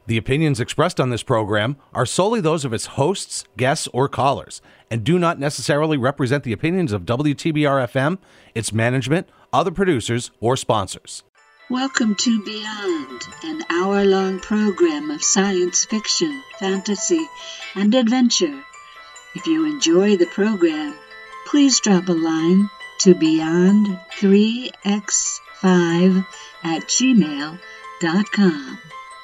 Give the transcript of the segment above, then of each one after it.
The opinions expressed on this program are solely those of its hosts, guests, or callers, and do not necessarily represent the opinions of WTBR-FM, its management, other producers, or sponsors. Welcome to Beyond, an hour-long program of science fiction, fantasy, and adventure. If you enjoy the program, please drop a line to beyond3x5@gmail.com.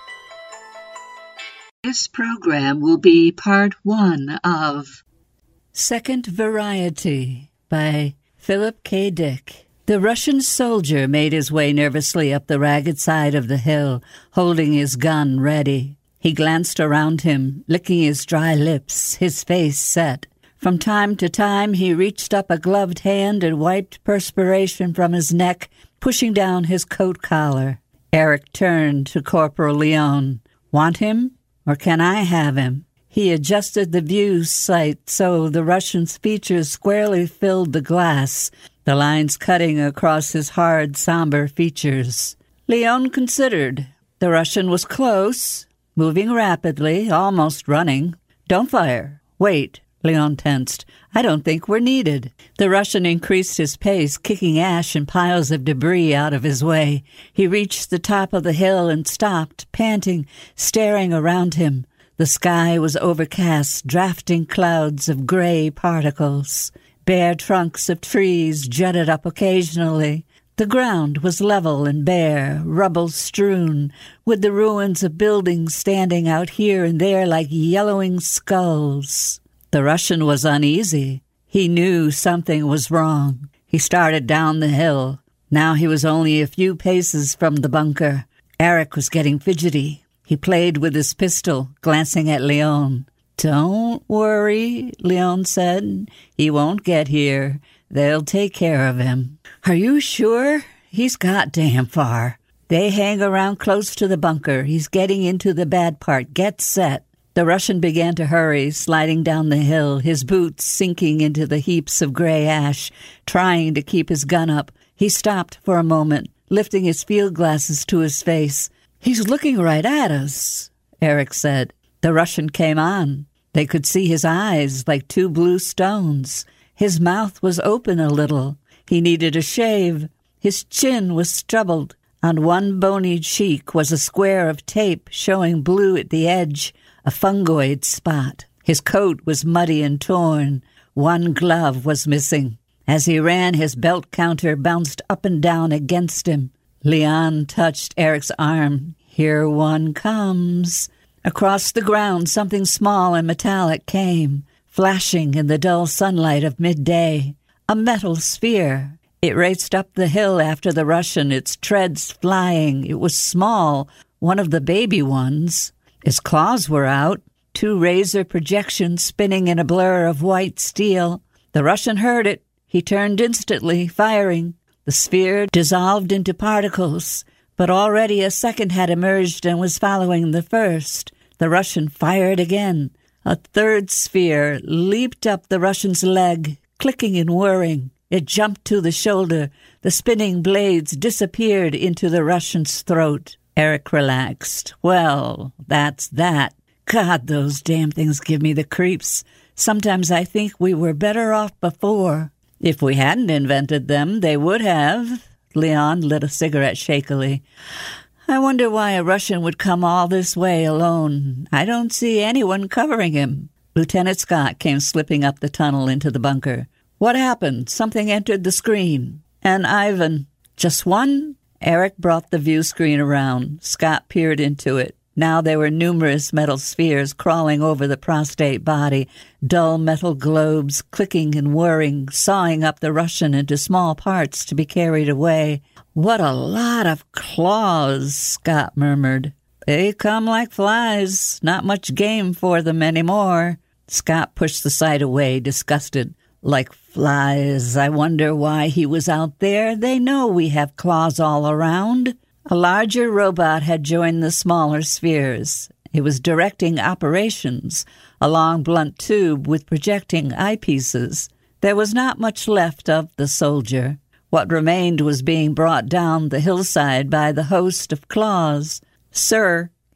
This program will be part one of Second Variety by Philip K. Dick. The Russian soldier made his way nervously up the ragged side of the hill, holding his gun ready. He glanced around him, licking his dry lips, his face set. From time to time he reached up a gloved hand and wiped perspiration from his neck, pushing down his coat collar. Eric turned to Corporal Leon. "Want him? Or can I have him?" He adjusted the view sight so the Russian's features squarely filled the glass, the lines cutting across his hard, somber features. Leon considered. The Russian was close, moving rapidly, almost running. "Don't fire. Wait." Leon tensed. "I don't think we're needed." The Russian increased his pace, kicking ash and piles of debris out of his way. He reached the top of the hill and stopped, panting, staring around him. The sky was overcast, drafting clouds of gray particles. Bare trunks of trees jutted up occasionally. The ground was level and bare, rubble-strewn, with the ruins of buildings standing out here and there like yellowing skulls. The Russian was uneasy. He knew something was wrong. He started down the hill. Now he was only a few paces from the bunker. Eric was getting fidgety. He played with his pistol, glancing at Leon. "Don't worry," Leon said. "He won't get here. They'll take care of him." "Are you sure? He's got damn far." "They hang around close to the bunker. He's getting into the bad part. Get set." The Russian began to hurry, sliding down the hill, his boots sinking into the heaps of gray ash, trying to keep his gun up. He stopped for a moment, lifting his field glasses to his face. "He's looking right at us," Eric said. The Russian came on. They could see his eyes like two blue stones. His mouth was open a little. He needed a shave. His chin was troubled. On one bony cheek was a square of tape showing blue at the edge, a fungoid spot. His coat was muddy and torn. One glove was missing. As he ran, his belt counter bounced up and down against him. Leon touched Eric's arm. "Here one comes." Across the ground, something small and metallic came, flashing in the dull sunlight of midday. A metal sphere. It raced up the hill after the Russian, its treads flying. It was small, one of the baby ones. Its claws were out, two razor projections spinning in a blur of white steel. The Russian heard it. He turned instantly, firing. The sphere dissolved into particles, but already a second had emerged and was following the first. The Russian fired again. A third sphere leaped up the Russian's leg, clicking and whirring. It jumped to the shoulder. The spinning blades disappeared into the Russian's throat. Eric relaxed. "Well, that's that. God, those damn things give me the creeps. Sometimes I think we were better off before." "If we hadn't invented them, they would have." Leon lit a cigarette shakily. "I wonder why a Russian would come all this way alone. I don't see anyone covering him." Lieutenant Scott came slipping up the tunnel into the bunker. "What happened? Something entered the screen." "And Ivan." "Just one?" Eric brought the view screen around. Scott peered into it. Now there were numerous metal spheres crawling over the prostrate body, dull metal globes clicking and whirring, sawing up the Russian into small parts to be carried away. "What a lot of claws," Scott murmured. "They come like flies. Not much game for them anymore." Scott pushed the sight away, disgusted. "Like flies. I wonder why he was out there. They know we have claws all around." A larger robot had joined the smaller spheres. It was directing operations, a long blunt tube with projecting eyepieces. There was not much left of the soldier. What remained was being brought down the hillside by the host of claws. "Sir,"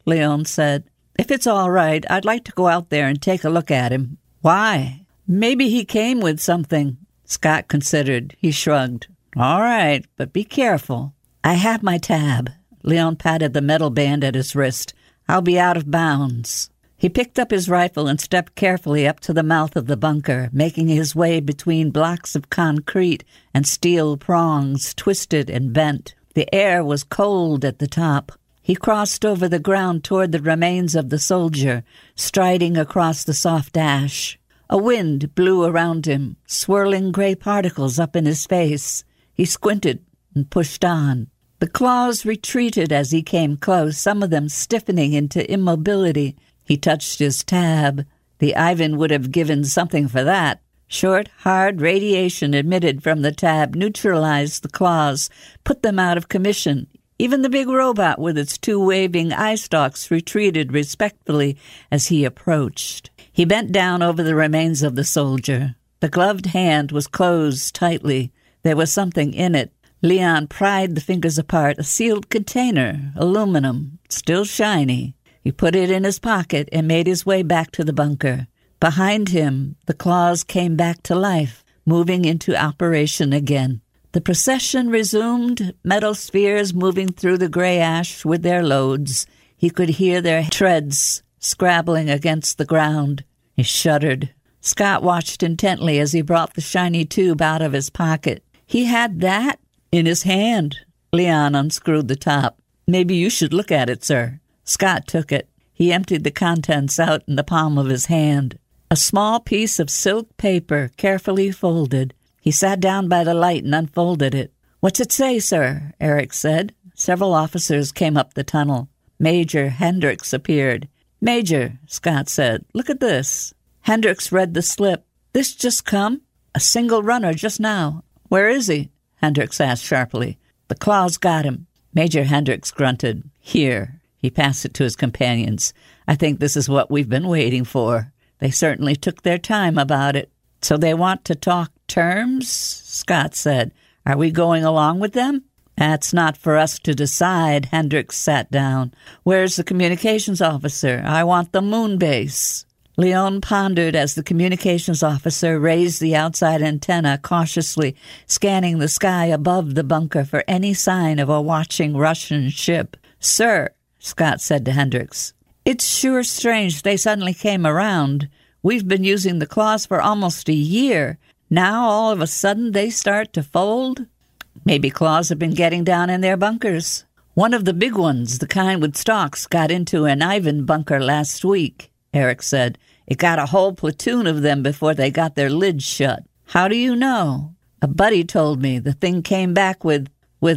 Leon said. "If it's all right, I'd like to go out there and take a look at him." "Why?" "Maybe he came with something." Scott considered. He shrugged. "All right, but be careful." "I have my tab." Leon patted the metal band at his wrist. "I'll be out of bounds." He picked up his rifle and stepped carefully up to the mouth of the bunker, making his way between blocks of concrete and steel prongs, twisted and bent. The air was cold at the top. He crossed over the ground toward the remains of the soldier, striding across the soft ash. A wind blew around him, swirling gray particles up in his face. He squinted and pushed on. The claws retreated as he came close, some of them stiffening into immobility. He touched his tab. The Ivan would have given something for that. Short, hard radiation emitted from the tab neutralized the claws, put them out of commission. Even the big robot with its two waving eye stalks retreated respectfully as he approached. He bent down over the remains of the soldier. The gloved hand was closed tightly. There was something in it. Leon pried the fingers apart, a sealed container, aluminum, still shiny. He put it in his pocket and made his way back to the bunker. Behind him, the claws came back to life, moving into operation again. The procession resumed, metal spheres moving through the gray ash with their loads. He could hear their treads scrabbling against the ground. He shuddered. Scott watched intently as he brought the shiny tube out of his pocket. He had that in his hand. Leon unscrewed the top. "Maybe you should look at it, sir." Scott took it. He emptied the contents out in the palm of his hand. A small piece of silk paper, carefully folded. He sat down by the light and unfolded it. "What's it say, sir?" Eric said. Several officers came up the tunnel. Major Hendricks appeared. "Major," Scott said, "look at this." Hendricks read the slip. "This just come? A single runner just now." "Where is he?" Hendricks asked sharply. "The claws got him." Major Hendricks grunted. "Here." He passed it to his companions. "I think this is what we've been waiting for." They certainly took their time about it. "So they want to talk terms?" Scott said. "Are we going along with them?" "That's not for us to decide." Hendricks sat down. "Where's the communications officer? I want the moon base." Leon pondered as the communications officer raised the outside antenna cautiously, scanning the sky above the bunker for any sign of a watching Russian ship. "Sir," Scott said to Hendricks, "it's sure strange they suddenly came around. We've been using the claws for almost a year. Now all of a sudden they start to fold? Maybe claws have been getting down in their bunkers. One of the big ones, the kind with stalks, got into an Ivan bunker last week," Eric said. "It got a whole platoon of them before they got their lids shut." "How do you know?" "A buddy told me. The thing came back with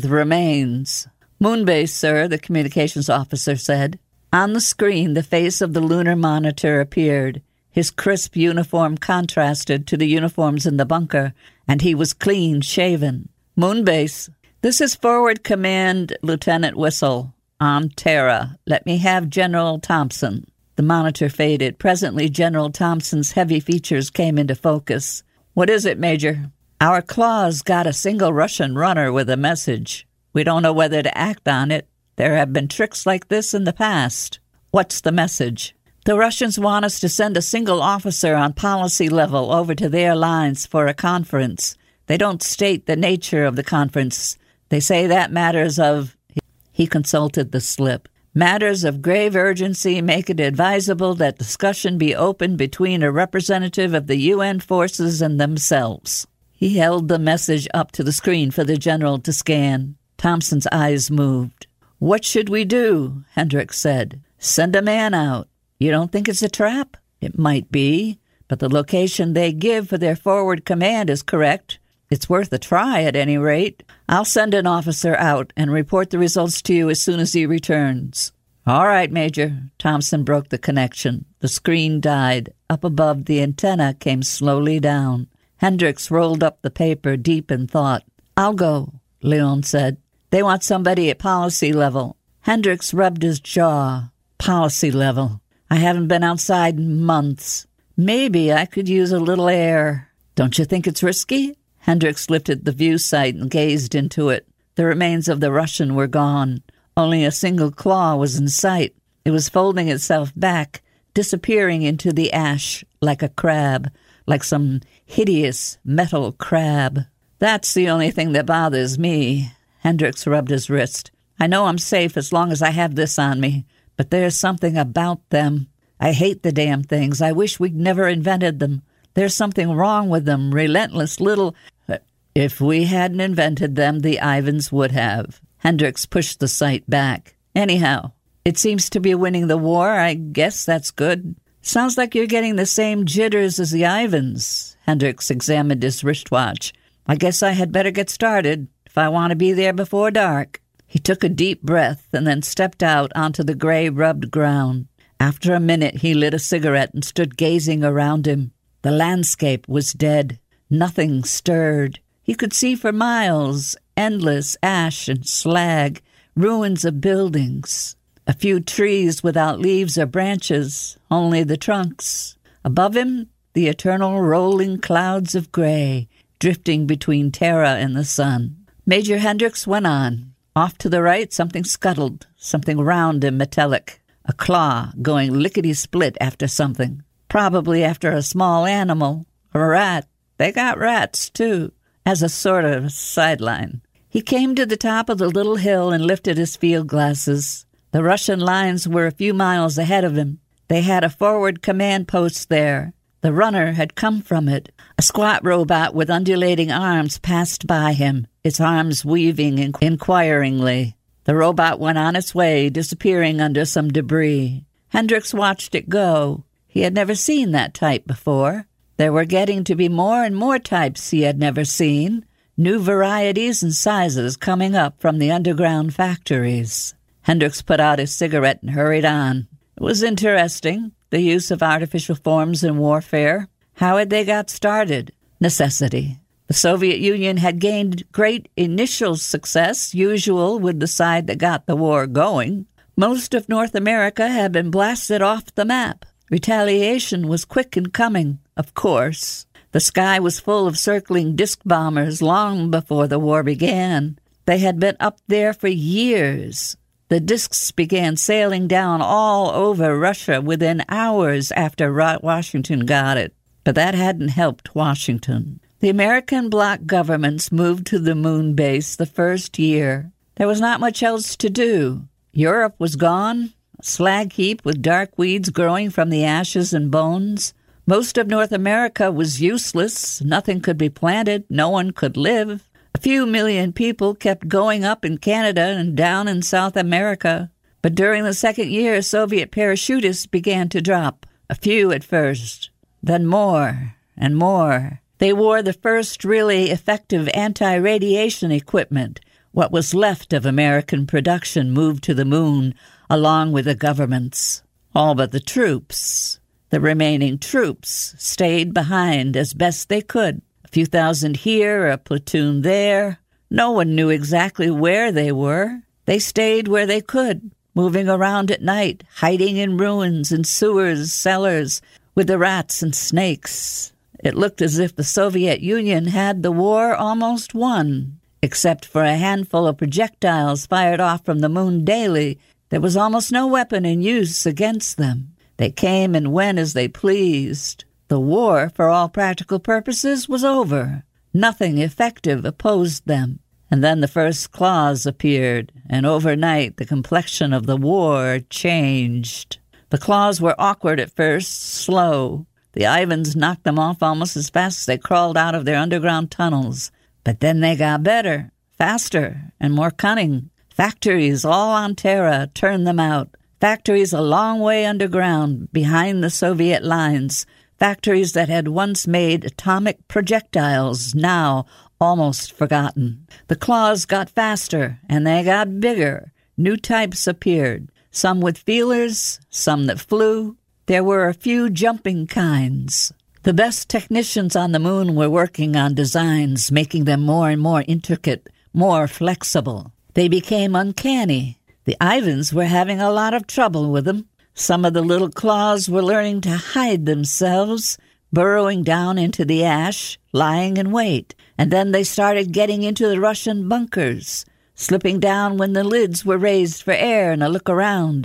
remains." "Moonbase, sir," the communications officer said. On the screen, the face of the lunar monitor appeared. His crisp uniform contrasted to the uniforms in the bunker, and he was clean-shaven. "Moonbase, this is Forward Command Lieutenant Whistle. On Terra. Let me have General Thompson." The monitor faded. Presently, General Thompson's heavy features came into focus. "What is it, Major?" "Our claws got a single Russian runner with a message. We don't know whether to act on it. There have been tricks like this in the past." "What's the message?" "The Russians want us to send a single officer on policy level over to their lines for a conference. They don't state the nature of the conference. They say that matters of—" He consulted the slip. "Matters of grave urgency make it advisable that discussion be opened between a representative of the UN forces and themselves." He held the message up to the screen for the general to scan. Thompson's eyes moved. "What should we do?" Hendricks said. "Send a man out. You don't think it's a trap?" "It might be, but the location they give for their forward command is correct. It's worth a try at any rate. I'll send an officer out and report the results to you as soon as he returns." "All right, Major." Thompson broke the connection. The screen died. Up above, the antenna came slowly down. Hendricks rolled up the paper, deep in thought. "I'll go," Leon said. "They want somebody at policy level." Hendricks rubbed his jaw. "Policy level. I haven't been outside in months. Maybe I could use a little air." "Don't you think it's risky?" Hendricks lifted the view sight and gazed into it. The remains of the Russian were gone. Only a single claw was in sight. It was folding itself back, disappearing into the ash like a crab, like some hideous metal crab. That's the only thing that bothers me. Hendricks rubbed his wrist. I know I'm safe as long as I have this on me, but there's something about them. I hate the damn things. I wish we'd never invented them. There's something wrong with them, relentless little... If we hadn't invented them, the Ivans would have. Hendricks pushed the sight back. Anyhow, it seems to be winning the war. I guess that's good. Sounds like you're getting the same jitters as the Ivans. Hendricks examined his wristwatch. I guess I had better get started if I want to be there before dark. He took a deep breath and then stepped out onto the gray rubbed ground. After a minute, he lit a cigarette and stood gazing around him. The landscape was dead. Nothing stirred. He could see for miles endless ash and slag, ruins of buildings, a few trees without leaves or branches, only the trunks. Above him, the eternal rolling clouds of gray, drifting between Terra and the sun. Major Hendricks went on. Off to the right, something scuttled, something round and metallic, a claw going lickety-split after something, probably after a small animal, a rat. They got rats, too, as a sort of sideline. He came to the top of the little hill and lifted his field glasses. The Russian lines were a few miles ahead of him. They had a forward command post there. The runner had come from it. A squat robot with undulating arms passed by him, its arms weaving inquiringly. The robot went on its way, disappearing under some debris. Hendricks watched it go. He had never seen that type before. There were getting to be more and more types he had never seen, new varieties and sizes coming up from the underground factories. Hendricks put out his cigarette and hurried on. It was interesting, the use of artificial forms in warfare. How had they got started? Necessity. The Soviet Union had gained great initial success, usual with the side that got the war going. Most of North America had been blasted off the map. Retaliation was quick in coming, of course. The sky was full of circling disc bombers long before the war began. They had been up there for years. The discs began sailing down all over Russia within hours after Washington got it. But that hadn't helped Washington. The American bloc governments moved to the moon base the first year. There was not much else to do. Europe was gone, a slag heap with dark weeds growing from the ashes and bones. Most of North America was useless. Nothing could be planted. No one could live. A few million people kept going up in Canada and down in South America. But during the second year, Soviet parachutists began to drop. A few at first, then more and more. They wore the first really effective anti-radiation equipment. What was left of American production moved to the moon, along with the governments. All but the troops. The remaining troops stayed behind as best they could. A few thousand here, a platoon there. No one knew exactly where they were. They stayed where they could, moving around at night, hiding in ruins and sewers, cellars, with the rats and snakes. It looked as if the Soviet Union had the war almost won. Except for a handful of projectiles fired off from the moon daily, there was almost no weapon in use against them. They came and went as they pleased. The war, for all practical purposes, was over. Nothing effective opposed them. And then the first claws appeared, and overnight the complexion of the war changed. The claws were awkward at first, slow. The Ivans knocked them off almost as fast as they crawled out of their underground tunnels. But then they got better, faster, and more cunning. Factories all on Terra turned them out. Factories a long way underground, behind the Soviet lines. Factories that had once made atomic projectiles, now almost forgotten. The claws got faster, and they got bigger. New types appeared, some with feelers, some that flew. There were a few jumping kinds. The best technicians on the moon were working on designs, making them more and more intricate, more flexible. They became uncanny. The Ivans were having a lot of trouble with them. Some of the little claws were learning to hide themselves, burrowing down into the ash, lying in wait. And then they started getting into the Russian bunkers, slipping down when the lids were raised for air and a look around,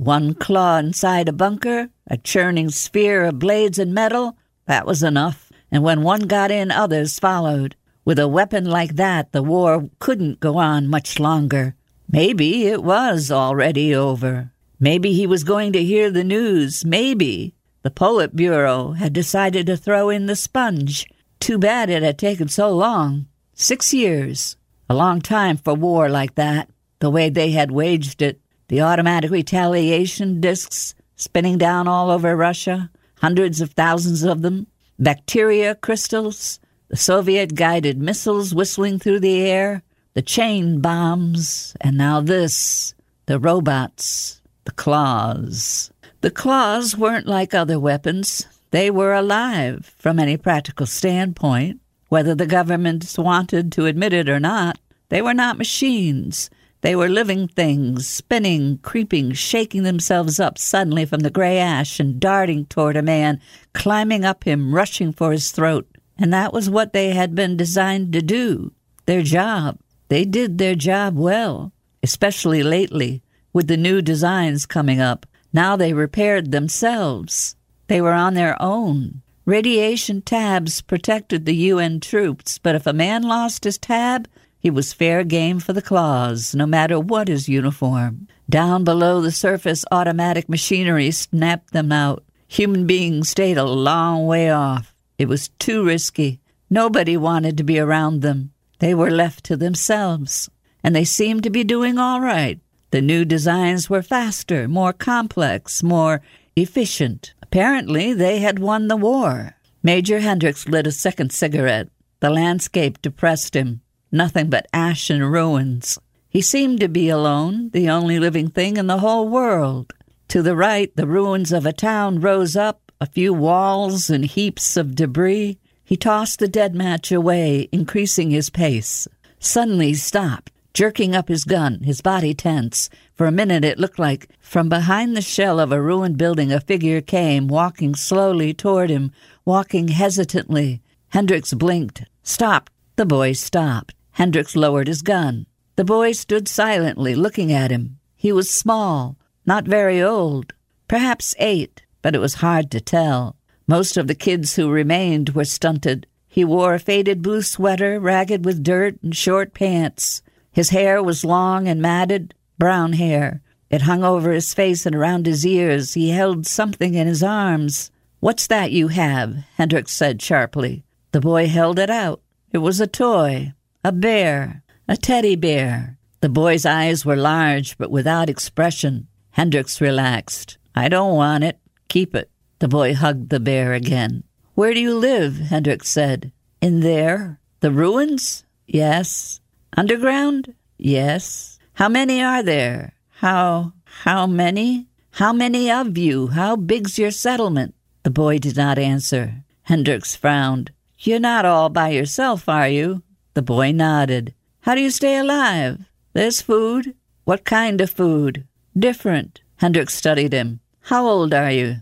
One claw inside a bunker, a churning sphere of blades and metal, that was enough. And when one got in, others followed. With a weapon like that, the war couldn't go on much longer. Maybe it was already over. Maybe he was going to hear the news. Maybe the Politburo had decided to throw in the sponge. Too bad it had taken so long. 6 years. A long time for war like that, the way they had waged it. The automatic retaliation discs spinning down all over Russia, hundreds of thousands of them, bacteria crystals, the Soviet-guided missiles whistling through the air, the chain bombs, and now this, the robots, the claws. The claws weren't like other weapons. They were alive from any practical standpoint. Whether the governments wanted to admit it or not, they were not machines. They were living things, spinning, creeping, shaking themselves up suddenly from the gray ash and darting toward a man, climbing up him, rushing for his throat. And that was what they had been designed to do, their job. They did their job well, especially lately, with the new designs coming up. Now they repaired themselves. They were on their own. Radiation tabs protected the UN troops, but if a man lost his tab, he was fair game for the claws, no matter what his uniform. Down below the surface, automatic machinery snapped them out. Human beings stayed a long way off. It was too risky. Nobody wanted to be around them. They were left to themselves, and they seemed to be doing all right. The new designs were faster, more complex, more efficient. Apparently, they had won the war. Major Hendricks lit a second cigarette. The landscape depressed him. Nothing but ash and ruins. He seemed to be alone, the only living thing in the whole world. To the right, the ruins of a town rose up, a few walls and heaps of debris. He tossed the dead match away, increasing his pace. Suddenly he stopped, jerking up his gun, his body tense. For a minute it looked like from behind the shell of a ruined building a figure came, walking slowly toward him, walking hesitantly. Hendricks blinked. Stopped. The boy stopped. Hendricks lowered his gun. The boy stood silently, looking at him. He was small, not very old, perhaps 8, but it was hard to tell. Most of the kids who remained were stunted. He wore a faded blue sweater, ragged with dirt, and short pants. His hair was long and matted, brown hair. It hung over his face and around his ears. He held something in his arms. "What's that you have?" Hendricks said sharply. The boy held it out. It was a toy. A bear, a teddy bear. The boy's eyes were large, but without expression. Hendricks relaxed. "I don't want it. Keep it." The boy hugged the bear again. "Where do you live?" Hendricks said. "In there." "The ruins?" "Yes." "Underground?" "Yes." "How many are there?" How many? How many of you? How big's your settlement?" The boy did not answer. Hendricks frowned. "You're not all by yourself, are you?" The boy nodded. "How do you stay alive?" "There's food." "What kind of food?" "Different." Hendricks studied him. "How old are you?"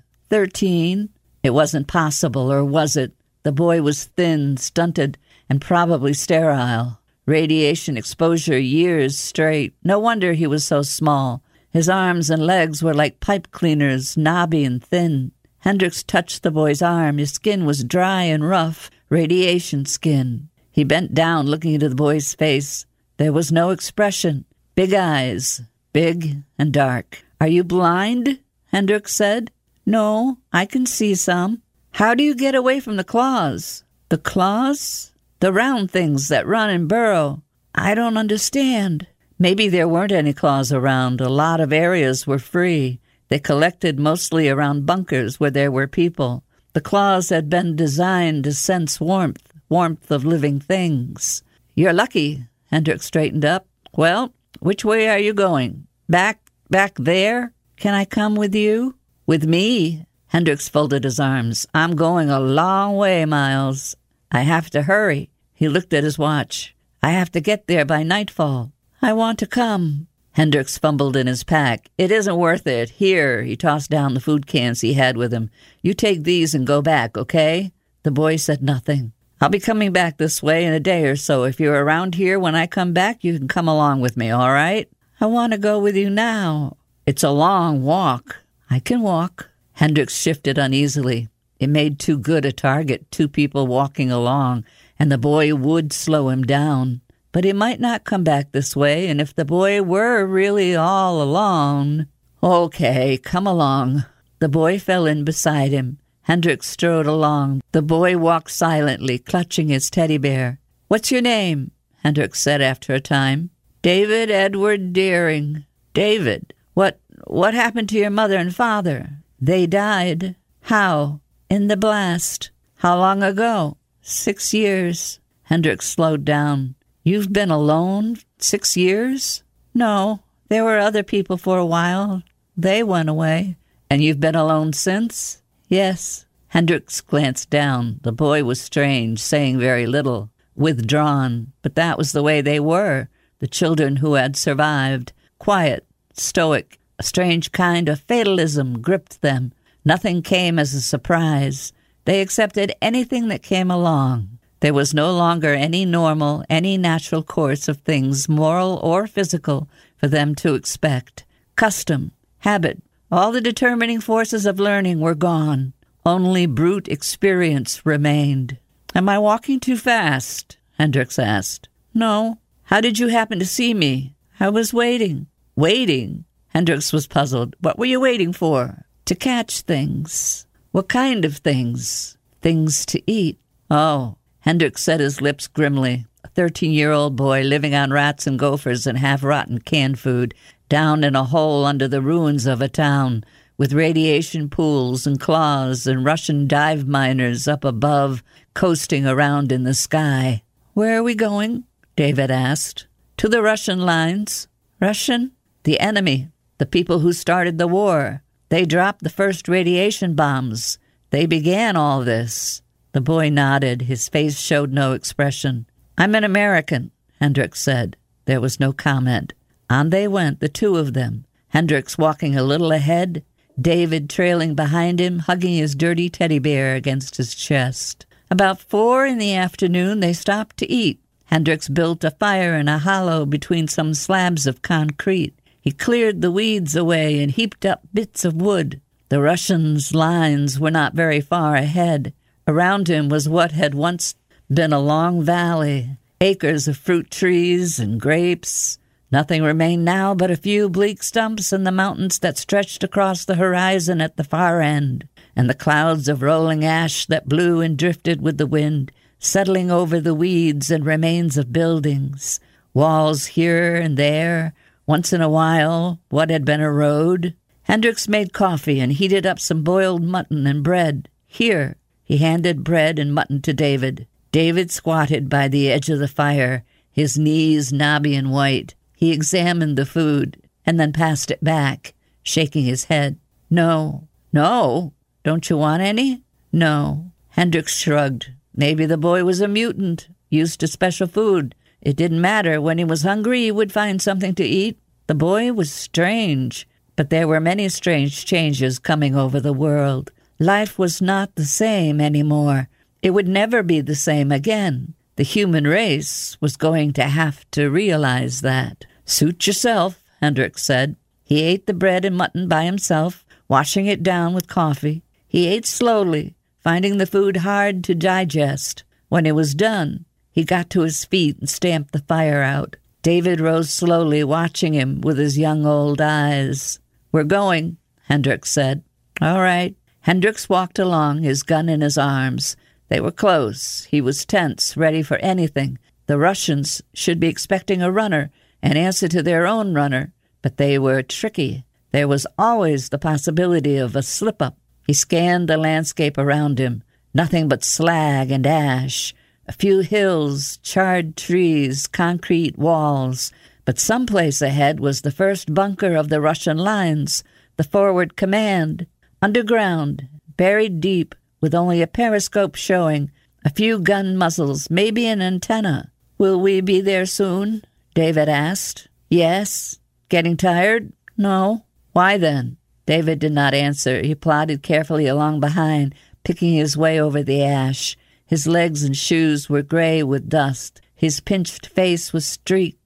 13. It wasn't possible, or was it? The boy was thin, stunted, and probably sterile. Radiation exposure years straight. No wonder he was so small. His arms and legs were like pipe cleaners, knobby and thin. Hendricks touched the boy's arm. His skin was dry and rough, radiation skin. He bent down, looking into the boy's face. There was no expression. Big eyes, big and dark. "Are you blind?" Hendricks said. "No, I can see some." "How do you get away from the claws?" "The claws?" "The round things that run and burrow." "I don't understand." Maybe there weren't any claws around. A lot of areas were free. They collected mostly around bunkers where there were people. The claws had been designed to sense warmth of living things. "You're lucky." Hendricks straightened up. "Well, which way are you going? Back there? Can I come with you?" "With me?" Hendricks folded his arms. "I'm going a long way, Miles. I have to hurry." He looked at his watch. "I have to get there by nightfall." "I want to come." Hendricks fumbled in his pack. "It isn't worth it. Here," he tossed down the food cans he had with him. "You take these and go back, okay?" The boy said nothing. "I'll be coming back this way in a day or so. If you're around here when I come back, you can come along with me, all right?" "I want to go with you now." It's a long walk. I can walk. Hendricks shifted uneasily. It made too good a target, two people walking along, and the boy would slow him down. But he might not come back this way, and if the boy were really all alone... Okay, come along. The boy fell in beside him. Hendricks strode along. The boy walked silently, clutching his teddy bear. "What's your name?" Hendricks said after a time. "David Edward Deering." "David, what happened to your mother and father?" "They died." "How?" "In the blast." "How long ago?" 6 years. Hendricks slowed down. "You've been alone 6 years?" "No, there were other people for a while. They went away." "And you've been alone since?" "Yes." Hendricks glanced down. The boy was strange, saying very little, withdrawn, but that was the way they were, the children who had survived. Quiet, stoic, a strange kind of fatalism gripped them. Nothing came as a surprise. They accepted anything that came along. There was no longer any normal, any natural course of things, moral or physical, for them to expect. Custom, habit, all the determining forces of learning were gone. Only brute experience remained. "Am I walking too fast?" Hendricks asked. "No." "How did you happen to see me?" "I was waiting." "Waiting?" Hendricks was puzzled. "What were you waiting for?" "To catch things." "What kind of things?" "Things to eat." "Oh." Hendricks set his lips grimly. A 13-year-old boy living on rats and gophers and half-rotten canned food, down in a hole under the ruins of a town, with radiation pools and claws and Russian dive miners up above, coasting around in the sky. "Where are we going?" David asked. "To the Russian lines." "Russian?" "The enemy, the people who started the war. They dropped the first radiation bombs. They began all this." The boy nodded. His face showed no expression. "I'm an American," Hendricks said. There was no comment. On they went, the two of them, Hendricks walking a little ahead, David trailing behind him, hugging his dirty teddy bear against his chest. About 4 p.m, they stopped to eat. Hendricks built a fire in a hollow between some slabs of concrete. He cleared the weeds away and heaped up bits of wood. The Russians' lines were not very far ahead. Around him was what had once been a long valley, acres of fruit trees and grapes. Nothing remained now but a few bleak stumps and the mountains that stretched across the horizon at the far end, and the clouds of rolling ash that blew and drifted with the wind, settling over the weeds and remains of buildings, walls here and there, once in a while what had been a road. Hendricks made coffee and heated up some boiled mutton and bread. "Here." He handed bread and mutton to David. David squatted by the edge of the fire, his knees knobby and white. He examined the food and then passed it back, shaking his head. "No." "No? Don't you want any?" "No." Hendricks shrugged. Maybe the boy was a mutant, used to special food. It didn't matter. When he was hungry, he would find something to eat. The boy was strange, but there were many strange changes coming over the world. Life was not the same anymore. It would never be the same again. The human race was going to have to realize that. "Suit yourself," Hendricks said. He ate the bread and mutton by himself, washing it down with coffee. He ate slowly, finding the food hard to digest. When it was done, he got to his feet and stamped the fire out. David rose slowly, watching him with his young old eyes. "We're going," Hendricks said. "All right." Hendricks walked along, his gun in his arms. They were close. He was tense, ready for anything. The Russians should be expecting a runner, an answer to their own runner, but they were tricky. There was always the possibility of a slip-up. He scanned the landscape around him. Nothing but slag and ash. A few hills, charred trees, concrete walls. But someplace ahead was the first bunker of the Russian lines, the forward command. Underground, buried deep, with only a periscope showing, a few gun muzzles, maybe an antenna. "Will we be there soon?" David asked. "Yes." "Getting tired?" "No." "Why then?" David did not answer. He plodded carefully along behind, picking his way over the ash. His legs and shoes were gray with dust. His pinched face was streaked,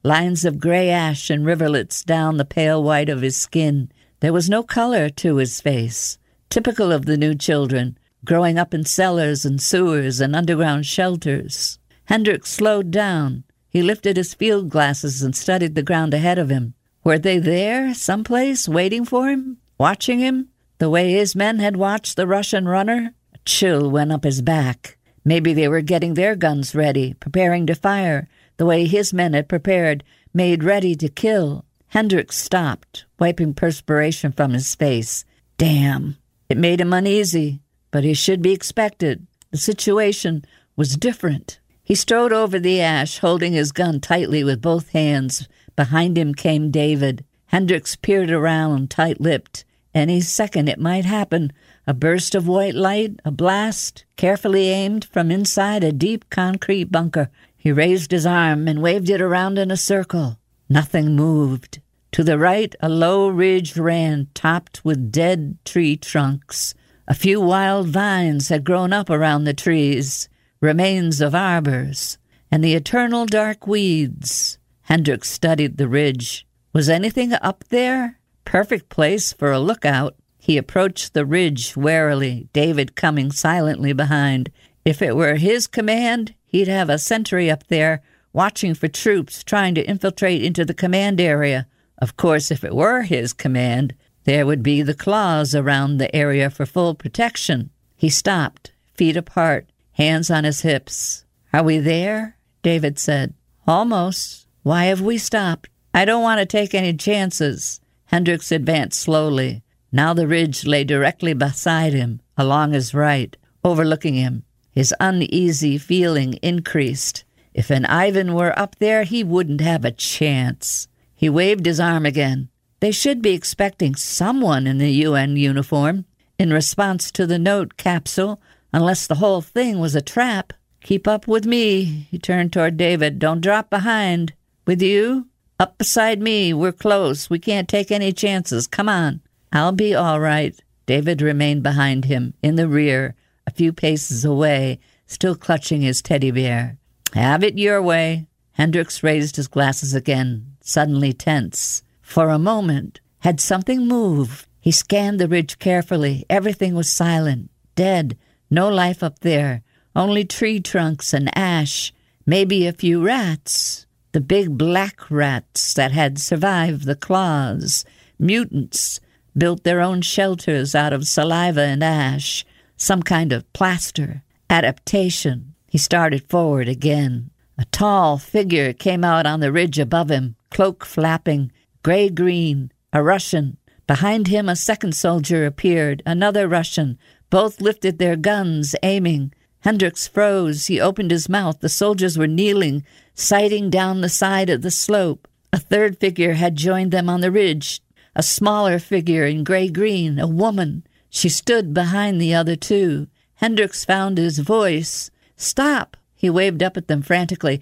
lines of gray ash and rivulets down the pale white of his skin. There was no color to his face, typical of the new children, growing up in cellars and sewers and underground shelters. Hendricks slowed down. He lifted his field glasses and studied the ground ahead of him. Were they there, someplace, waiting for him, watching him, the way his men had watched the Russian runner? A chill went up his back. Maybe they were getting their guns ready, preparing to fire, the way his men had prepared, made ready to kill. Hendricks stopped, wiping perspiration from his face. Damn. It made him uneasy, but he should be expected. The situation was different. He strode over the ash, holding his gun tightly with both hands. Behind him came David. Hendricks peered around, tight-lipped. Any second it might happen. A burst of white light, a blast, carefully aimed from inside a deep concrete bunker. He raised his arm and waved it around in a circle. Nothing moved. To the right, a low ridge ran, topped with dead tree trunks. A few wild vines had grown up around the trees, remains of arbors, and the eternal dark weeds. Hendricks studied the ridge. Was anything up there? Perfect place for a lookout. He approached the ridge warily, David coming silently behind. If it were his command, he'd have a sentry up there, watching for troops trying to infiltrate into the command area. Of course, if it were his command, there would be the claws around the area for full protection. He stopped, feet apart, hands on his hips. "Are we there?" David said. "Almost. Why have we stopped?" "I don't want to take any chances." Hendricks advanced slowly. Now the ridge lay directly beside him, along his right, overlooking him. His uneasy feeling increased. If an Ivan were up there, he wouldn't have a chance. He waved his arm again. They should be expecting someone in the UN uniform, in response to the note capsule, unless the whole thing was a trap. "Keep up with me." He turned toward David. "Don't drop behind." "With you?" "Up beside me. We're close. We can't take any chances. Come on." "I'll be all right." David remained behind him, in the rear, a few paces away, still clutching his teddy bear. "Have it your way." Hendricks raised his glasses again, suddenly tense. For a moment, had something moved? He scanned the ridge carefully. Everything was silent, dead, no life up there, only tree trunks and ash, maybe a few rats. The big black rats that had survived the claws. Mutants, built their own shelters out of saliva and ash, some kind of plaster. Adaptation. He started forward again. A tall figure came out on the ridge above him, cloak flapping, gray-green, a Russian. Behind him a second soldier appeared, another Russian. Both lifted their guns, aiming. Hendricks froze. He opened his mouth. The soldiers were kneeling, sighting down the side of the slope. A third figure had joined them on the ridge, a smaller figure in gray-green, a woman. She stood behind the other two. Hendricks found his voice. "Stop!" He waved up at them frantically.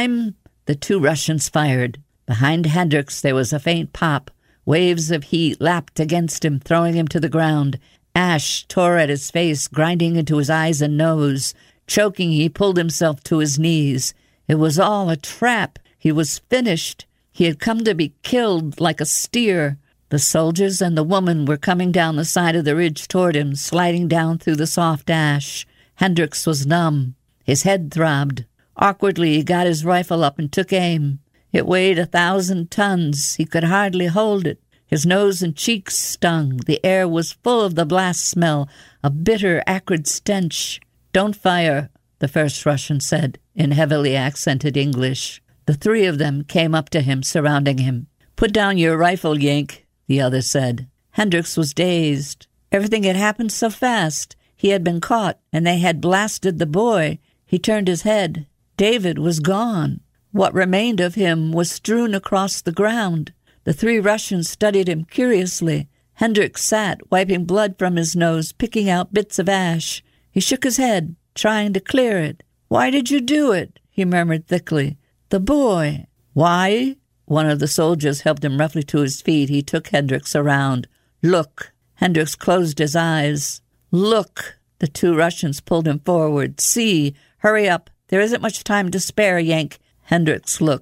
The two Russians fired. Behind Hendricks there was a faint pop. Waves of heat lapped against him, throwing him to the ground. Ash tore at his face, grinding into his eyes and nose. Choking, he pulled himself to his knees. It was all a trap. He was finished. He had come to be killed like a steer. The soldiers and the woman were coming down the side of the ridge toward him, sliding down through the soft ash. Hendricks was numb. His head throbbed. Awkwardly, he got his rifle up and took aim. It weighed 1,000 tons. He could hardly hold it. His nose and cheeks stung. The air was full of the blast smell, a bitter, acrid stench. "Don't fire," the first Russian said, in heavily accented English. The three of them came up to him, surrounding him. "Put down your rifle, Yank," the other said. Hendricks was dazed. Everything had happened so fast. He had been caught, and they had blasted the boy. He turned his head. David was gone. What remained of him was strewn across the ground. The three Russians studied him curiously. Hendricks sat, wiping blood from his nose, picking out bits of ash. He shook his head, trying to clear it. "Why did you do it?" he murmured thickly. "The boy." "Why?" One of the soldiers helped him roughly to his feet. He took Hendricks around. "Look." Hendricks closed his eyes. "Look." The two Russians pulled him forward. "See. Hurry up. There isn't much time to spare, Yank." Hendricks looked.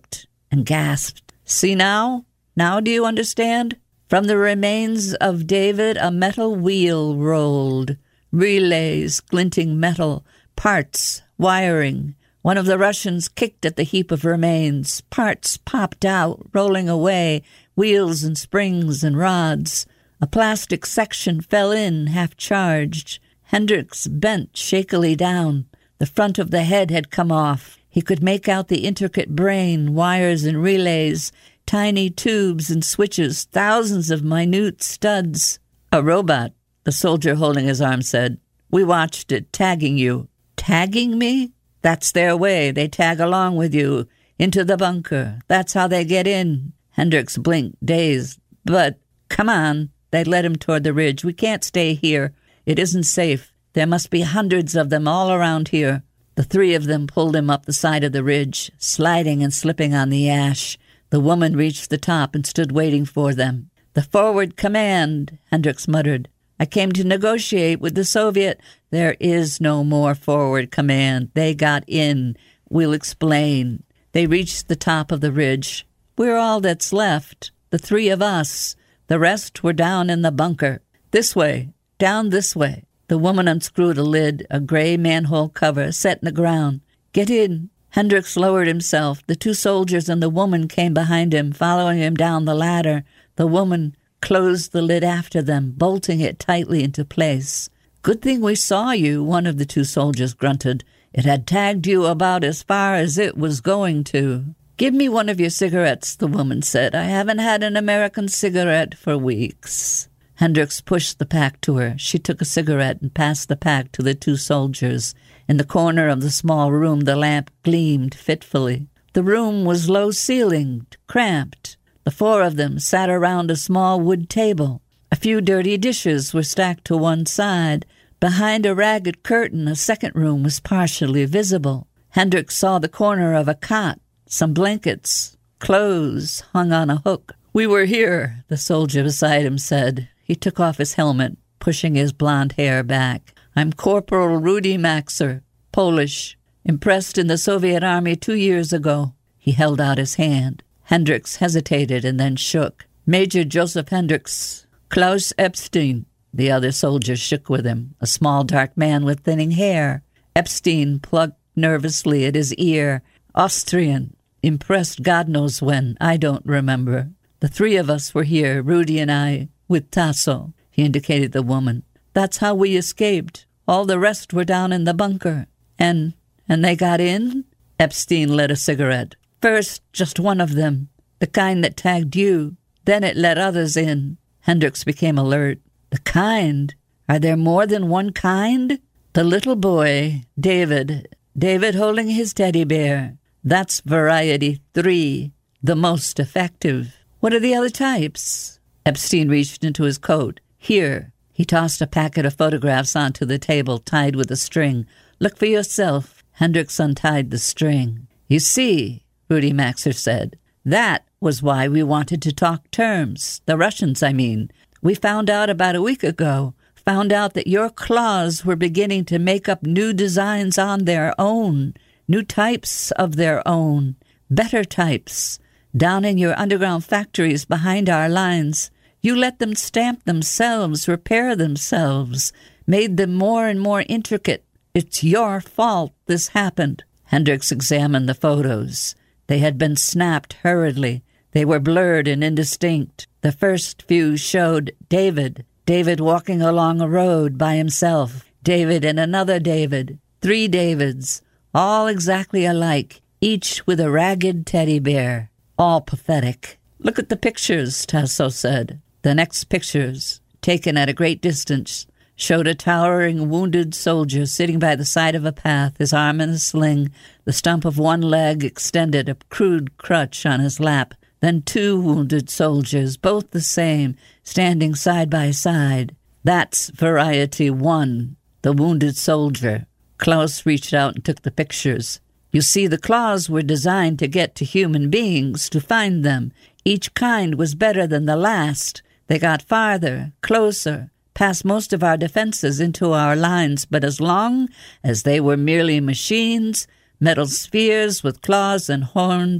and gasped. See now? Now do you understand? From the remains of David, a metal wheel rolled. Relays, glinting metal, parts, wiring. One of the Russians kicked at the heap of remains. Parts popped out, rolling away, wheels and springs and rods. A plastic section fell in, half-charged. Hendricks bent shakily down. The front of the head had come off. He could make out the intricate brain, wires and relays, tiny tubes and switches, thousands of minute studs. A robot, the soldier holding his arm said. We watched it, tagging you. Tagging me? That's their way. They tag along with you. Into the bunker. That's how they get in. Hendricks blinked, dazed. But, come on. They led him toward the ridge. We can't stay here. It isn't safe. There must be hundreds of them all around here. The three of them pulled him up the side of the ridge, sliding and slipping on the ash. The woman reached the top and stood waiting for them. The forward command, Hendricks muttered. I came to negotiate with the Soviet. There is no more forward command. They got in. We'll explain. They reached the top of the ridge. We're all that's left. The three of us. The rest were down in the bunker. This way. Down this way. The woman unscrewed a lid, a gray manhole cover set in the ground. Get in. Hendricks lowered himself. The two soldiers and the woman came behind him, following him down the ladder. The woman closed the lid after them, bolting it tightly into place. Good thing we saw you, one of the two soldiers grunted. It had tagged you about as far as it was going to. Give me one of your cigarettes, the woman said. I haven't had an American cigarette for weeks. Hendricks pushed the pack to her. She took a cigarette and passed the pack to the two soldiers. In the corner of the small room, the lamp gleamed fitfully. The room was low-ceilinged, cramped. The four of them sat around a small wood table. A few dirty dishes were stacked to one side. Behind a ragged curtain, a second room was partially visible. Hendricks saw the corner of a cot, some blankets, clothes hung on a hook. We were here, the soldier beside him said. He took off his helmet, pushing his blond hair back. I'm Corporal Rudy Maxer, Polish, impressed in the Soviet Army 2 years ago. He held out his hand. Hendricks hesitated and then shook. Major Joseph Hendricks, Klaus Epstein. The other soldier shook with him, a small dark man with thinning hair. Epstein plucked nervously at his ear. Austrian, impressed God knows when, I don't remember. The three of us were here, Rudy and I, with Tasso. He indicated the woman. That's how we escaped. All the rest were down in the bunker. And they got in? Epstein lit a cigarette. First, just one of them, the kind that tagged you. Then it let others in. Hendricks became alert. The kind? Are there more than one kind? The little boy, David holding his teddy bear. That's variety 3, the most effective. What are the other types? Epstein reached into his coat. Here. He tossed a packet of photographs onto the table, tied with a string. Look for yourself. Hendricks untied the string. You see, Rudy Maxer said, that was why we wanted to talk terms. The Russians, I mean. We found out about a week ago. Found out that your claws were beginning to make up new designs on their own. New types of their own. Better types. Down in your underground factories behind our lines. You let them stamp themselves, repair themselves, made them more and more intricate. It's your fault this happened. Hendricks examined the photos. They had been snapped hurriedly. They were blurred and indistinct. The first few showed David walking along a road by himself. David and another David. 3 Davids, all exactly alike, each with a ragged teddy bear. All pathetic. Look at the pictures, Tasso said. The next pictures, taken at a great distance, showed a towering wounded soldier sitting by the side of a path, his arm in a sling, the stump of one leg extended, a crude crutch on his lap. Then 2 wounded soldiers, both the same, standing side by side. That's variety 1, the wounded soldier. Klaus reached out and took the pictures. You see, the claws were designed to get to human beings, to find them. Each kind was better than the last. They got farther, closer, past most of our defenses into our lines, but as long as they were merely machines, metal spheres with claws and horns,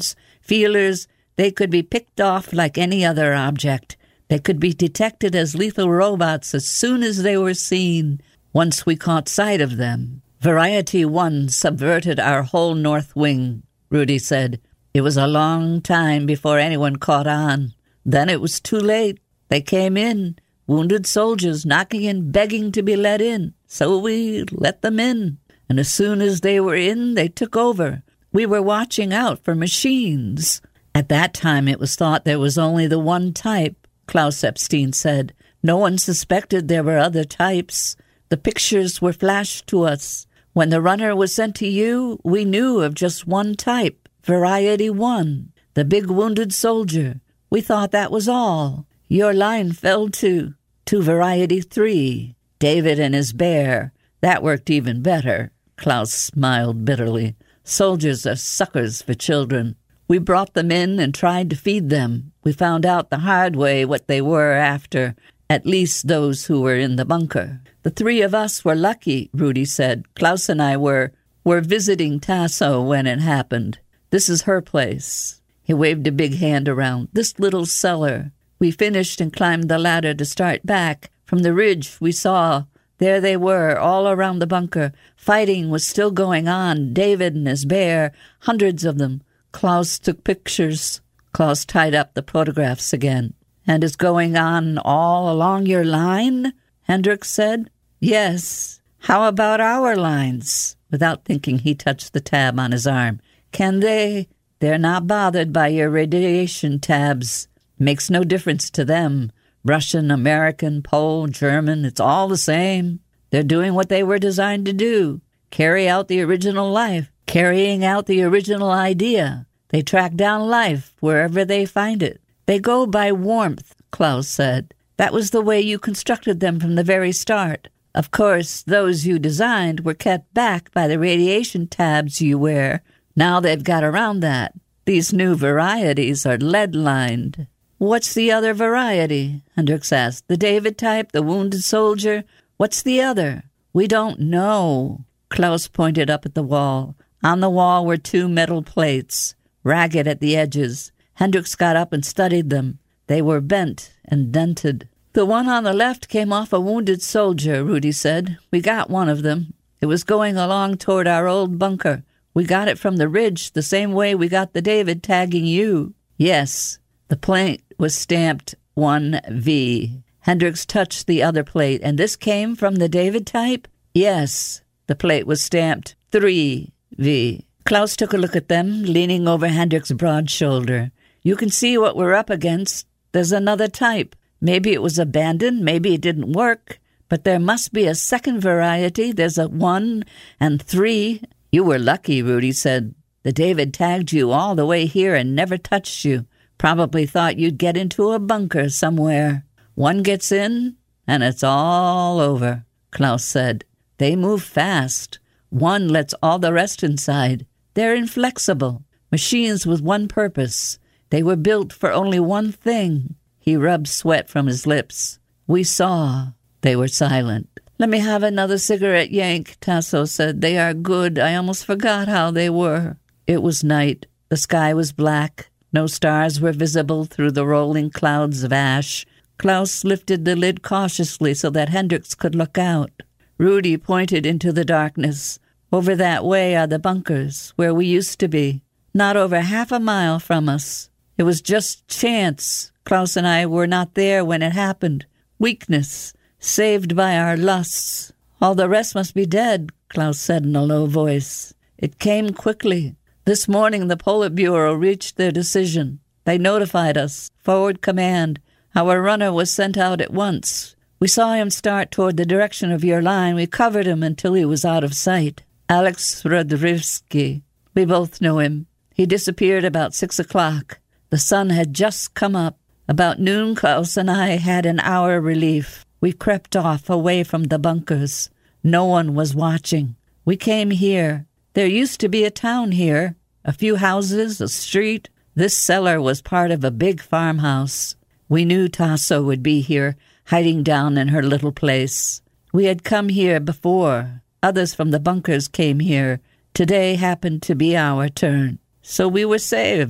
Feelers, they could be picked off like any other object. They could be detected as lethal robots as soon as they were seen, once we caught sight of them. Variety 1 subverted our whole north wing, Rudy said. It was a long time before anyone caught on. Then it was too late. They came in, wounded soldiers knocking and begging to be let in. So we let them in. And as soon as they were in, they took over. We were watching out for machines. At that time, it was thought there was only the one type, Klaus Epstein said. No one suspected there were other types. The pictures were flashed to us. When the runner was sent to you, we knew of just one type, Variety 1, the big wounded soldier. We thought that was all. Your line fell to Variety 3, David and his bear. That worked even better. Klaus smiled bitterly. Soldiers are suckers for children. We brought them in and tried to feed them. We found out the hard way what they were after, at least those who were in the bunker. The three of us were lucky, Rudy said. Klaus and I were visiting Tasso when it happened. This is her place. He waved a big hand around. This little cellar. We finished and climbed the ladder to start back. From the ridge we saw, there they were, all around the bunker. Fighting was still going on. David and his bear, hundreds of them. Klaus took pictures. Klaus tied up the photographs again. And it's going on all along your line? Hendricks said. Yes. How about our lines? Without thinking, he touched the tab on his arm. Can they? They're not bothered by your radiation tabs. Makes no difference to them. Russian, American, Pole, German, it's all the same. They're doing what they were designed to do. Carry out the original life. Carrying out the original idea. They track down life wherever they find it. They go by warmth, Klaus said. That was the way you constructed them from the very start. Of course, those you designed were kept back by the radiation tabs you wear. Now they've got around that. These new varieties are lead-lined. What's the other variety? Hendricks asked. The David type, the wounded soldier? What's the other? We don't know. Klaus pointed up at the wall. On the wall were two metal plates, ragged at the edges. Hendricks got up and studied them. They were bent and dented. The one on the left came off a wounded soldier, Rudy said. We got one of them. It was going along toward our old bunker. We got it from the ridge the same way we got the David tagging you. Yes. The plate was stamped 1V. Hendricks touched the other plate. And this came from the David type? Yes. The plate was stamped 3V. Klaus took a look at them, leaning over Hendricks' broad shoulder. You can see what we're up against. There's another type. Maybe it was abandoned, maybe it didn't work, but there must be a second variety. There's a 1 and 3. You were lucky, Rudy said. The David tagged you all the way here and never touched you. Probably thought you'd get into a bunker somewhere. One gets in, and it's all over, Klaus said. They move fast. One lets all the rest inside. They're inflexible. Machines with one purpose. They were built for only one thing. He rubbed sweat from his lips. We saw. They were silent. Let me have another cigarette, Yank, Tasso said. They are good. I almost forgot how they were. It was night. The sky was black. No stars were visible through the rolling clouds of ash. Klaus lifted the lid cautiously so that Hendricks could look out. Rudy pointed into the darkness. Over that way are the bunkers, where we used to be. Not over half a mile from us. It was just chance. Klaus and I were not there when it happened. Weakness, saved by our lusts. All the rest must be dead, Klaus said in a low voice. It came quickly. This morning the Politburo reached their decision. They notified us. Forward command. Our runner was sent out at once. We saw him start toward the direction of your line. We covered him until he was out of sight. Alex Rodrivsky. We both knew him. He disappeared about 6 o'clock. The sun had just come up. About noon, Klaus and I had an hour relief. We crept off away from the bunkers. No one was watching. We came here. There used to be a town here. A few houses, a street. This cellar was part of a big farmhouse. We knew Tasso would be here, hiding down in her little place. We had come here before. Others from the bunkers came here. Today happened to be our turn. So we were saved.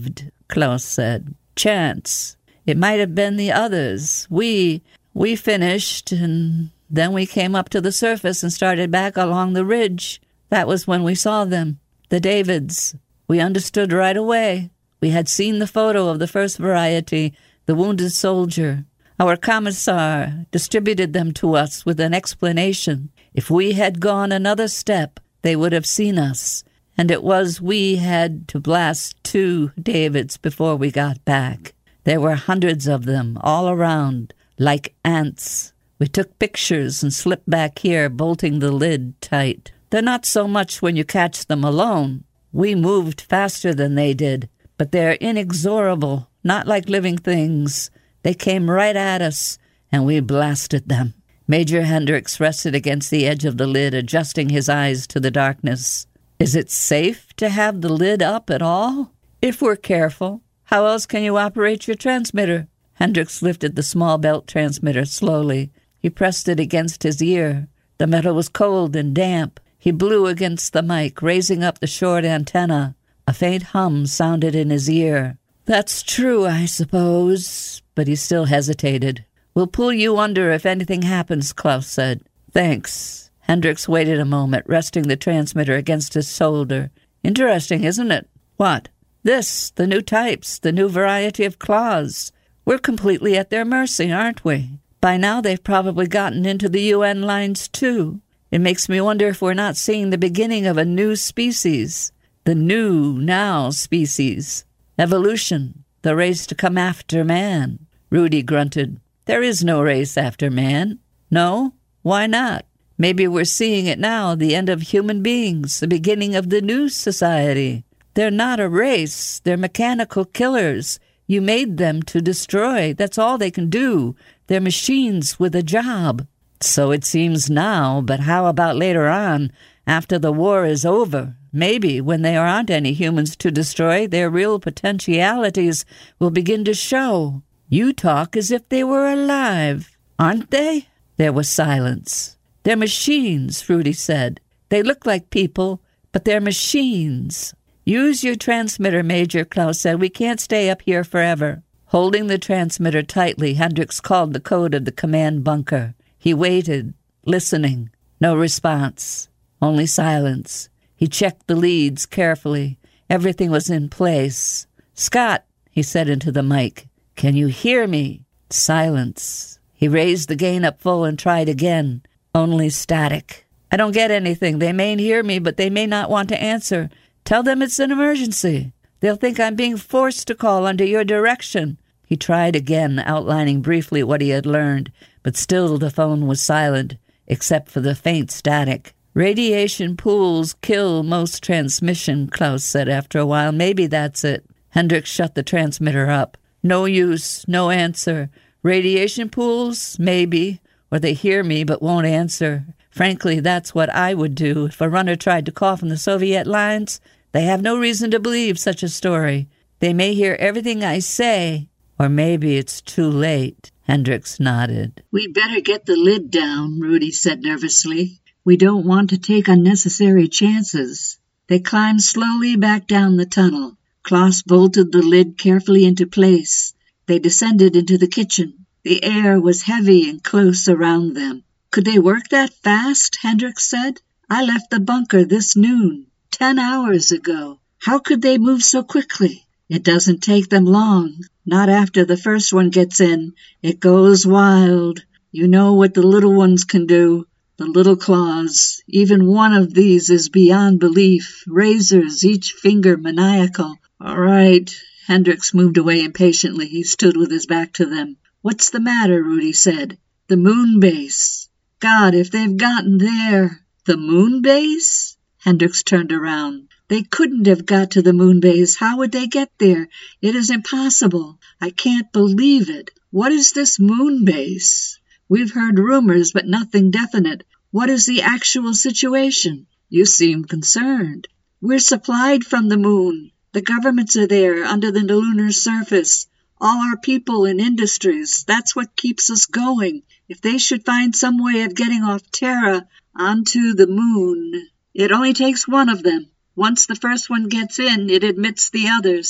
Klaus said. Chance. It might have been the others. We finished, and then we came up to the surface and started back along the ridge. That was when we saw them, the Davids. We understood right away. We had seen the photo of the first variety, the wounded soldier. Our commissar distributed them to us with an explanation. If we had gone another step, they would have seen us, and it was we had to blast 2 Davids before we got back. There were hundreds of them all around, like ants. We took pictures and slipped back here, bolting the lid tight. They're not so much when you catch them alone. We moved faster than they did, but they're inexorable, not like living things. They came right at us, and we blasted them. Major Hendricks rested against the edge of the lid, adjusting his eyes to the darkness. Is it safe to have the lid up at all? If we're careful. How else can you operate your transmitter? Hendricks lifted the small belt transmitter slowly. He pressed it against his ear. The metal was cold and damp. He blew against the mic, raising up the short antenna. A faint hum sounded in his ear. That's true, I suppose. But he still hesitated. We'll pull you under if anything happens, Klaus said. Thanks. Hendricks waited a moment, resting the transmitter against his shoulder. Interesting, isn't it? What? This, the new types, the new variety of claws. We're completely at their mercy, aren't we? By now they've probably gotten into the UN lines, too. It makes me wonder if we're not seeing the beginning of a new species. The new now species. Evolution, the race to come after man. Rudy grunted. There is no race after man. No? Why not? Maybe we're seeing it now, the end of human beings, the beginning of the new society. They're not a race. They're mechanical killers. You made them to destroy. That's all they can do. They're machines with a job. So it seems now, but how about later on, after the war is over? Maybe when there aren't any humans to destroy, their real potentialities will begin to show. You talk as if they were alive. Aren't they? There was silence. They're machines, Rudy said. They look like people, but they're machines. Use your transmitter, Major, Klaus said. We can't stay up here forever. Holding the transmitter tightly, Hendricks called the code of the command bunker. He waited, listening. No response. Only silence. He checked the leads carefully. Everything was in place. Scott, he said into the mic, can you hear me? Silence. He raised the gain up full and tried again. Only static. I don't get anything. They may hear me, but they may not want to answer. Tell them it's an emergency. They'll think I'm being forced to call under your direction. He tried again, outlining briefly what he had learned, but still the phone was silent, except for the faint static. Radiation pools kill most transmission, Klaus said after a while. Maybe that's it. Hendricks shut the transmitter up. No use, no answer. Radiation pools? Maybe. Or they hear me but won't answer. Frankly, that's what I would do if a runner tried to call from the Soviet lines. They have no reason to believe such a story. They may hear everything I say, or maybe it's too late. Hendricks nodded. We'd better get the lid down, Rudy said nervously. We don't want to take unnecessary chances. They climbed slowly back down the tunnel. Klaus bolted the lid carefully into place. They descended into the kitchen. The air was heavy and close around them. Could they work that fast? Hendricks said. I left the bunker this noon, 10 hours ago. How could they move so quickly? It doesn't take them long. Not after the first one gets in. It goes wild. You know what the little ones can do. The little claws. Even one of these is beyond belief. Razors, each finger maniacal. All right. Hendricks moved away impatiently. He stood with his back to them. What's the matter? Rudy said. The moon base. God, if they've gotten there. The moon base? Hendricks turned around. They couldn't have got to the moon base. How would they get there? It is impossible. I can't believe it. What is this moon base? We've heard rumors, but nothing definite. What is the actual situation? You seem concerned. We're supplied from the moon. The governments are there, under the lunar surface. All our people and industries. That's what keeps us going. If they should find some way of getting off Terra onto the moon, it only takes one of them. Once the first one gets in, it admits the others.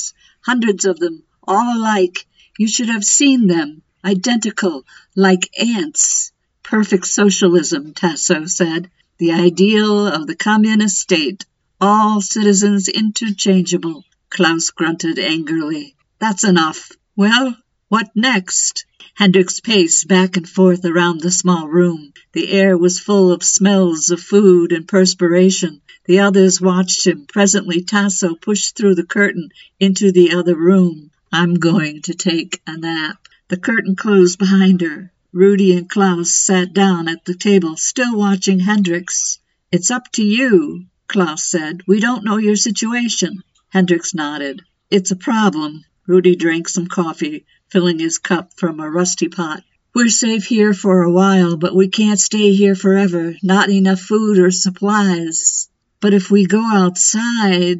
hundreds of them, all alike. You should have seen them, identical, like ants. Perfect socialism, Tasso said. The ideal of the communist state. All citizens interchangeable. Klaus grunted angrily. That's enough. Well, what next? Hendricks paced back and forth around the small room. The air was full of smells of food and perspiration. The others watched him. Presently Tasso pushed through the curtain into the other room. I'm going to take a nap. The curtain closed behind her. Rudy and Klaus sat down at the table, still watching Hendricks. It's up to you, Klaus said. We don't know your situation. Hendricks nodded. It's a problem. Rudy drank some coffee, filling his cup from a rusty pot. We're safe here for a while, but we can't stay here forever. Not enough food or supplies. But if we go outside,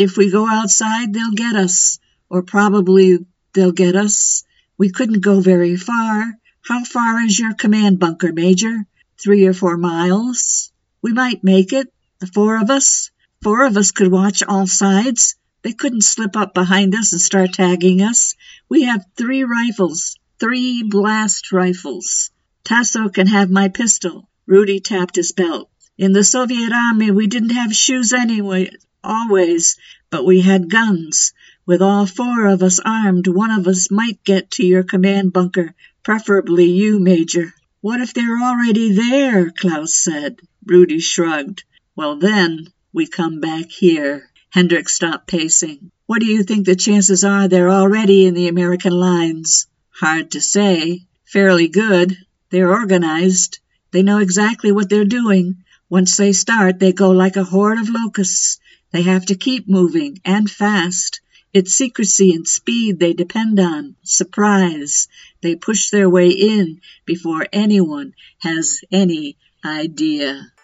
they'll get us. Or probably they'll get us. We couldn't go very far. How far is your command bunker, Major? 3 or 4 miles? We might make it. The 4 of us. 4 of us could watch all sides. They couldn't slip up behind us and start tagging us. We have 3 rifles. 3 blast rifles. Tasso can have my pistol. Rudy tapped his belt. In the Soviet army, we didn't have shoes anyway, always, but we had guns. With all 4 of us armed, one of us might get to your command bunker, preferably you, Major. What if they're already there? Klaus said. Rudy shrugged. Well, then, we come back here. Hendricks stopped pacing. What do you think the chances are they're already in the American lines? Hard to say. Fairly good. They're organized. They know exactly what they're doing. Once they start, they go like a horde of locusts. They have to keep moving, and fast. It's secrecy and speed they depend on. Surprise. They push their way in before anyone has any idea.